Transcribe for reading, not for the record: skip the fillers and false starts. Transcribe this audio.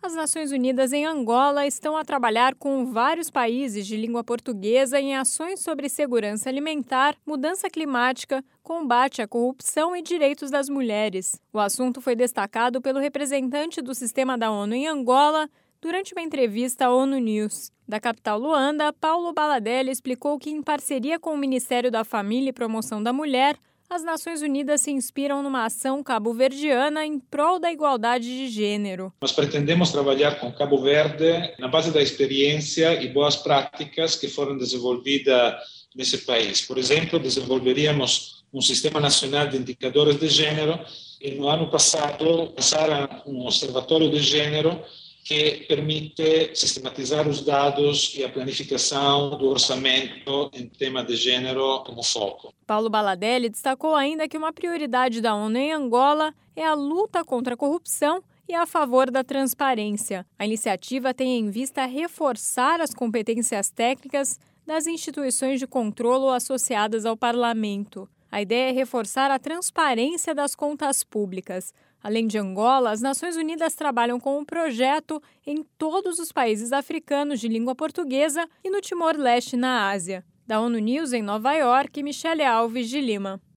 As Nações Unidas em Angola estão a trabalhar com vários países de língua portuguesa em ações sobre segurança alimentar, mudança climática, combate à corrupção e direitos das mulheres. O assunto foi destacado pelo representante do sistema da ONU em Angola durante uma entrevista à ONU News. Da capital Luanda, Paulo Baladelli explicou que, em parceria com o Ministério da Família e Promoção da Mulher, as Nações Unidas se inspiram numa ação cabo-verdiana em prol da igualdade de gênero. Nós pretendemos trabalhar com Cabo Verde na base da experiência e boas práticas que foram desenvolvidas nesse país. Por exemplo, desenvolveríamos um sistema nacional de indicadores de gênero e no ano passado lançaram um observatório de gênero que permite sistematizar os dados e a planificação do orçamento em tema de gênero como foco. Paulo Baladelli destacou ainda que uma prioridade da ONU em Angola é a luta contra a corrupção e a favor da transparência. A iniciativa tem em vista reforçar as competências técnicas das instituições de controlo associadas ao parlamento. A ideia é reforçar a transparência das contas públicas. Além de Angola, as Nações Unidas trabalham com um projeto em todos os países africanos de língua portuguesa e no Timor-Leste, na Ásia. Da ONU News em Nova York, Michele Alves de Lima.